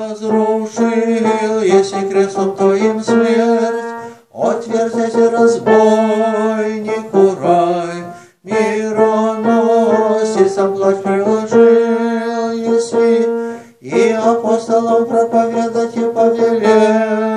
разрушил, если крестом твоим смерть, отверзясь разбойнику рай, мироносицам плащ приложил, если и апостолам проповедать и повелел.